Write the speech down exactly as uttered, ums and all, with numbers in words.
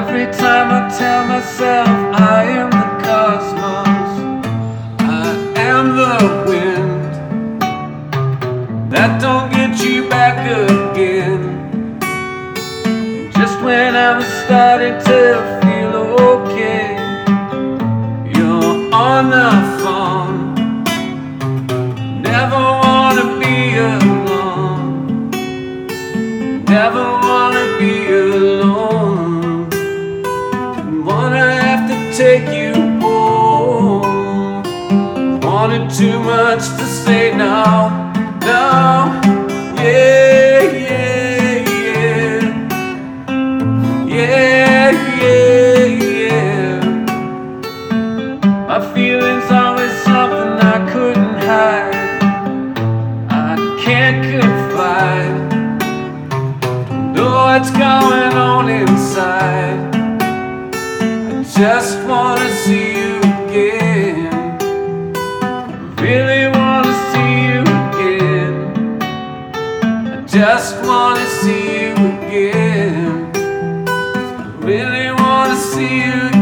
Every time I tell myself I am the cosmos, I am the wind that don't get you back again. Just when I was starting to feel okay, you're on the phone. Never wanna be alone, never wanna be alone. Wanna have to take you home. Wanted too much to say no, no, yeah, yeah, yeah, yeah, yeah, yeah. My feelings always something I couldn't hide. I can't confide, know what's going on inside. Just wanna see you again, really wanna see you again. I just wanna see you again, really wanna see you again.